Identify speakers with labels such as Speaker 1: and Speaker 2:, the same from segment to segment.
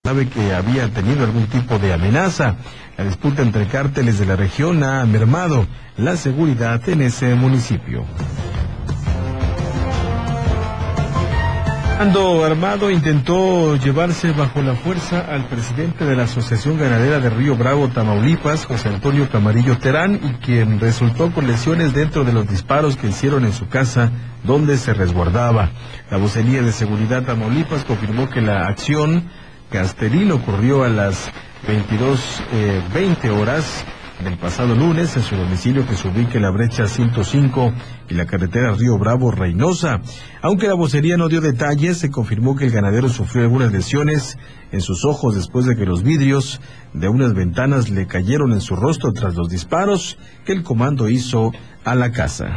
Speaker 1: sabe que había tenido algún tipo de amenaza. La disputa entre cárteles de la región ha mermado la seguridad en ese municipio. Bando armado intentó llevarse bajo la fuerza al presidente de la Asociación Ganadera de Río Bravo, Tamaulipas, José Antonio Camarillo Terán, y quien resultó con lesiones dentro de los disparos que hicieron en su casa donde se resguardaba. La vocería de seguridad Tamaulipas confirmó que la acción Casteril ocurrió a las 22:20 horas del pasado lunes en su domicilio, que se ubica en la brecha 105 y la carretera Río Bravo Reynosa. Aunque la vocería no dio detalles, se confirmó que el ganadero sufrió algunas lesiones en sus ojos después de que los vidrios de unas ventanas le cayeron en su rostro tras los disparos que el comando hizo a la casa.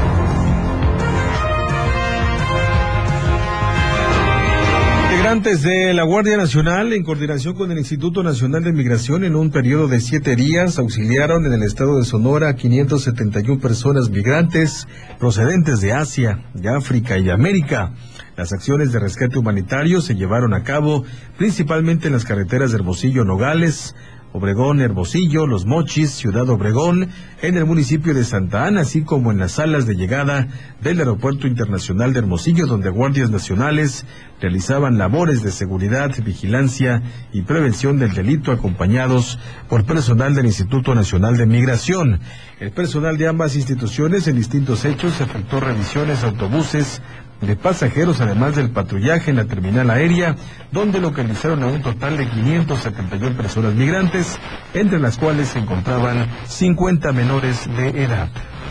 Speaker 1: Integrantes de la Guardia Nacional, en coordinación con el Instituto Nacional de Migración, en un periodo de 7 días, auxiliaron en el estado de Sonora a 571 personas migrantes procedentes de Asia, de África y de América. Las acciones de rescate humanitario se llevaron a cabo principalmente en las carreteras de Hermosillo, Nogales, Obregón, Hermosillo, Los Mochis, Ciudad Obregón, en el municipio de Santa Ana, así como en las salas de llegada del Aeropuerto Internacional de Hermosillo, donde guardias nacionales realizaban labores de seguridad, vigilancia y prevención del delito, acompañados por personal del Instituto Nacional de Migración. El personal de ambas instituciones en distintos hechos efectuó revisiones a autobuses de pasajeros, además del patrullaje en la terminal aérea, donde localizaron a un total de 571 personas migrantes, entre las cuales se encontraban 50 menores de edad.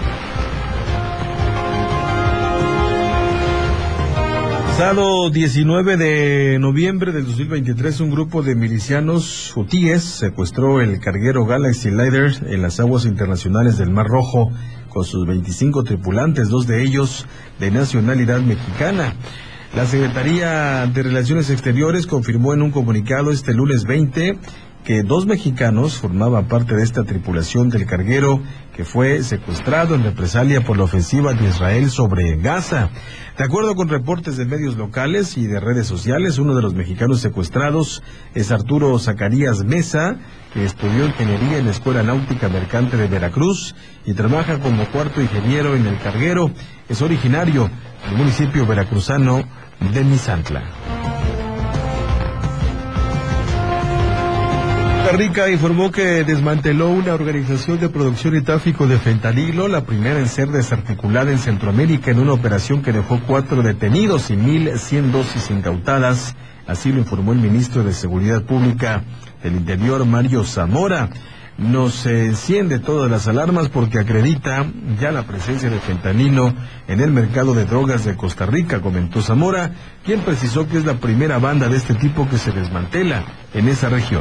Speaker 1: Pasado 19 de noviembre del 2023, un grupo de milicianos hutíes secuestró el carguero Galaxy Lider en las aguas internacionales del Mar Rojo, con sus 25 tripulantes, 2 de ellos de nacionalidad mexicana. La Secretaría de Relaciones Exteriores confirmó en un comunicado este lunes 20 que 2 mexicanos formaban parte de esta tripulación del carguero que fue secuestrado en represalia por la ofensiva de Israel sobre Gaza. De acuerdo con reportes de medios locales y de redes sociales, uno de los mexicanos secuestrados es Arturo Zacarías Mesa, que estudió ingeniería en la Escuela Náutica Mercante de Veracruz y trabaja como cuarto ingeniero en el carguero. Es originario del municipio veracruzano de Misantla. Costa Rica informó que desmanteló una organización de producción y tráfico de fentanilo, la primera en ser desarticulada en Centroamérica, en una operación que dejó 4 detenidos y 1,100 dosis incautadas. Así lo informó el ministro de Seguridad Pública del Interior, Mario Zamora. Nos enciende todas las alarmas porque acredita ya la presencia de fentanilo en el mercado de drogas de Costa Rica, comentó Zamora, quien precisó que es la primera banda de este tipo que se desmantela en esa región.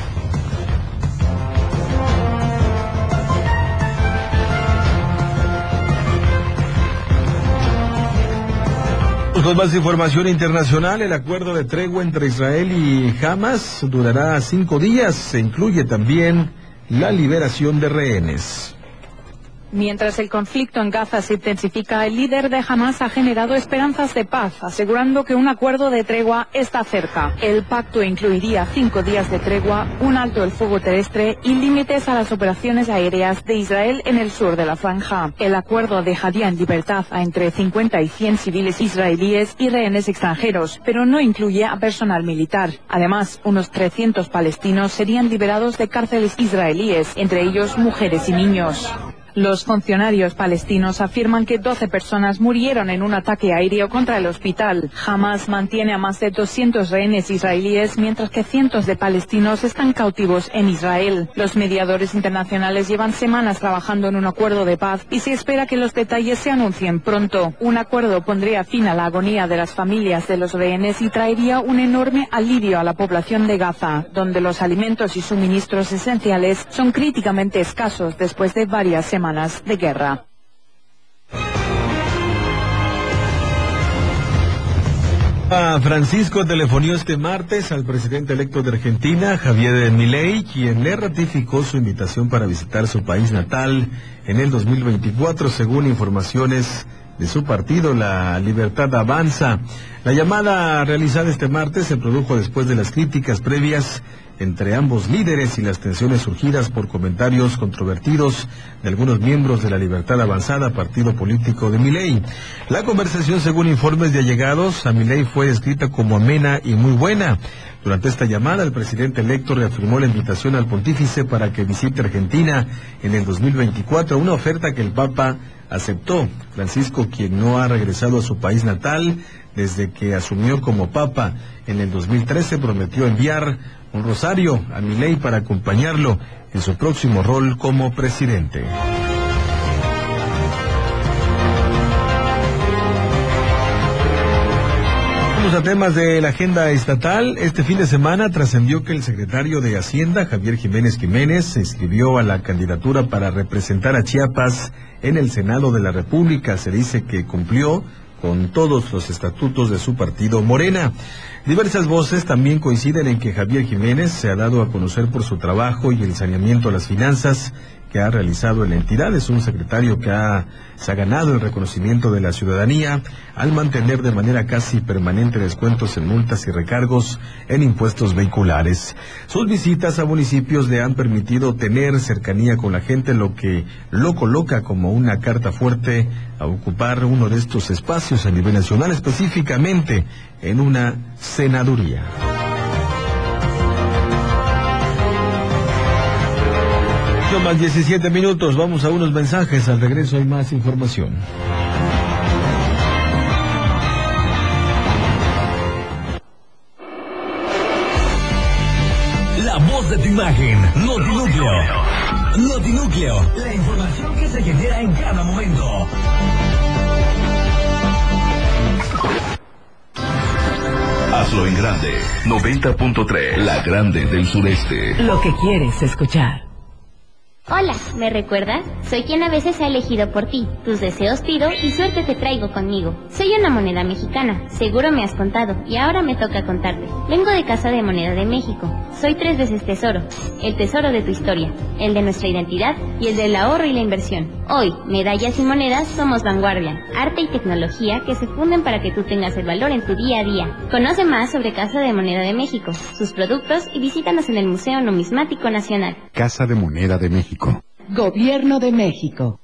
Speaker 1: Con más información internacional, el acuerdo de tregua entre Israel y Hamas durará 5 días. Se incluye también la liberación de rehenes.
Speaker 2: Mientras el conflicto en Gaza se intensifica, el líder de Hamas ha generado esperanzas de paz, asegurando que un acuerdo de tregua está cerca. El pacto incluiría 5 días de tregua, un alto el fuego terrestre y límites a las operaciones aéreas de Israel en el sur de la franja. El acuerdo dejaría en libertad a entre 50 y 100 civiles israelíes y rehenes extranjeros, pero no incluye a personal militar. Además, unos 300 palestinos serían liberados de cárceles israelíes, entre ellos mujeres y niños. Los funcionarios palestinos afirman que 12 personas murieron en un ataque aéreo contra el hospital. Hamas mantiene a más de 200 rehenes israelíes, mientras que cientos de palestinos están cautivos en Israel. Los mediadores internacionales llevan semanas trabajando en un acuerdo de paz y se espera que los detalles se anuncien pronto. Un acuerdo pondría fin a la agonía de las familias de los rehenes y traería un enorme alivio a la población de Gaza, donde los alimentos y suministros esenciales son críticamente escasos después de varias semanas de guerra.
Speaker 1: Francisco telefonió este martes al presidente electo de Argentina, Javier Milei, quien le ratificó su invitación para visitar su país natal en el 2024, según informaciones de su partido, La Libertad Avanza. La llamada realizada este martes se produjo después de las críticas previas entre ambos líderes y las tensiones surgidas por comentarios controvertidos de algunos miembros de La Libertad Avanzada, partido político de Milei. La conversación, según informes de allegados a Milei, fue descrita como amena y muy buena. Durante esta llamada, el presidente electo reafirmó la invitación al pontífice para que visite Argentina en el 2024, una oferta que el Papa aceptó. Francisco, quien no ha regresado a su país natal desde que asumió como Papa en el 2013, prometió enviar un rosario a Milei para acompañarlo en su próximo rol como presidente. Vamos a temas de la agenda estatal. Este fin de semana trascendió que el secretario de Hacienda, Javier Jiménez Jiménez, se inscribió a la candidatura para representar a Chiapas en el Senado de la República. Se dice que cumplió con todos los estatutos de su partido Morena. Diversas voces también coinciden en que Javier Jiménez se ha dado a conocer por su trabajo y el saneamiento a las finanzas que ha realizado en la entidad. Es un secretario que se ha ganado el reconocimiento de la ciudadanía al mantener de manera casi permanente descuentos en multas y recargos en impuestos vehiculares. Sus visitas a municipios le han permitido tener cercanía con la gente, lo que lo coloca como una carta fuerte a ocupar uno de estos espacios a nivel nacional, específicamente en una senaduría. Más 17 minutos, vamos a unos mensajes, al regreso hay más información.
Speaker 3: La voz de tu imagen, Notinúcleo. Notinúcleo, la información que se genera en cada momento.
Speaker 4: Hazlo en grande, 90.3, la grande del sureste.
Speaker 5: Lo que quieres escuchar.
Speaker 6: Hola, ¿me recuerdas? Soy quien a veces ha elegido por ti. Tus deseos pido y suerte te traigo conmigo. Soy una moneda mexicana, seguro me has contado, y ahora me toca contarte. Vengo de Casa de Moneda de México. Soy 3 veces tesoro. El tesoro de tu historia, el de nuestra identidad y el del ahorro y la inversión. Hoy, medallas y monedas somos vanguardia, arte y tecnología que se funden para que tú tengas el valor en tu día a día. Conoce más sobre Casa de Moneda de México, sus productos y visítanos en el Museo Numismático Nacional.
Speaker 7: Casa de Moneda de México.
Speaker 5: Gobierno de México.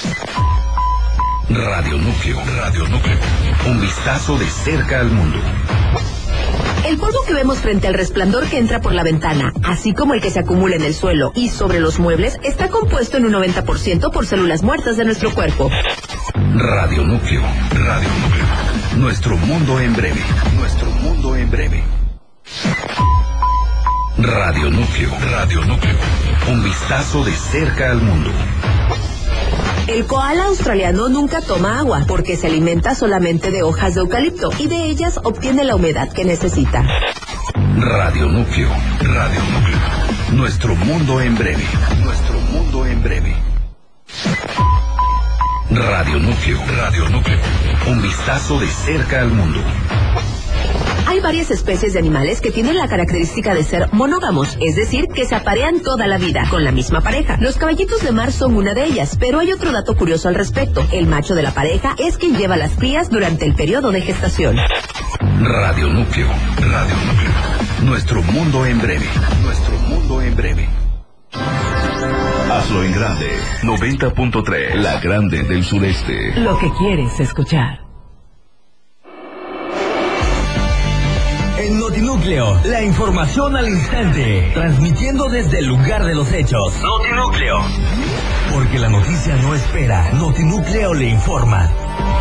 Speaker 4: Radio Núcleo, Radio Núcleo. Un vistazo de cerca al mundo.
Speaker 5: El polvo que vemos frente al resplandor que entra por la ventana, así como el que se acumula en el suelo y sobre los muebles, está compuesto en un 90% por células muertas de nuestro cuerpo.
Speaker 4: Radio Núcleo, Radio Núcleo. Nuestro mundo en breve, nuestro mundo en breve. Radio Núcleo, Radio Núcleo. Un vistazo de cerca al mundo.
Speaker 5: El koala australiano nunca toma agua porque se alimenta solamente de hojas de eucalipto y de ellas obtiene la humedad que necesita.
Speaker 4: Radio Núcleo, Radio Núcleo. Nuestro mundo en breve, nuestro mundo en breve. Radio Núcleo, Radio Núcleo. Un vistazo de cerca al mundo.
Speaker 5: Hay varias especies de animales que tienen la característica de ser monógamos, es decir, que se aparean toda la vida con la misma pareja. Los caballitos de mar son una de ellas, pero hay otro dato curioso al respecto. El macho de la pareja es quien lleva las crías durante el periodo de gestación.
Speaker 4: Radio Núcleo, Radio Núcleo. Nuestro mundo en breve, nuestro mundo en breve. Hazlo en grande, 90.3, la grande del sureste.
Speaker 5: Lo que quieres escuchar.
Speaker 3: En Notinúcleo, la información al instante, transmitiendo desde el lugar de los hechos. Notinúcleo. Porque la noticia no espera, Notinúcleo le informa.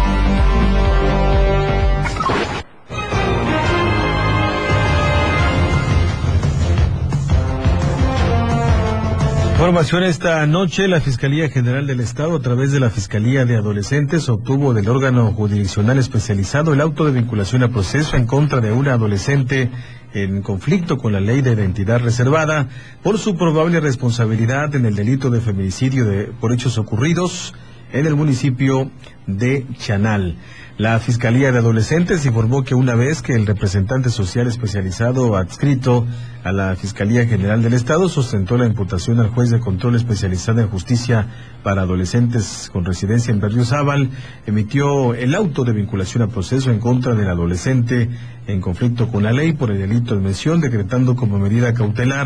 Speaker 1: Información esta noche, la Fiscalía General del Estado, a través de la Fiscalía de Adolescentes, obtuvo del órgano jurisdiccional especializado el auto de vinculación a proceso en contra de una adolescente en conflicto con la ley de identidad reservada por su probable responsabilidad en el delito de feminicidio por hechos ocurridos en el municipio de Chanal. La Fiscalía de Adolescentes informó que una vez que el representante social especializado adscrito a la Fiscalía General del Estado sustentó la imputación al juez de control especializado en justicia para adolescentes con residencia en Berriozábal, emitió el auto de vinculación a proceso en contra del adolescente en conflicto con la ley por el delito en mención, decretando como medida cautelar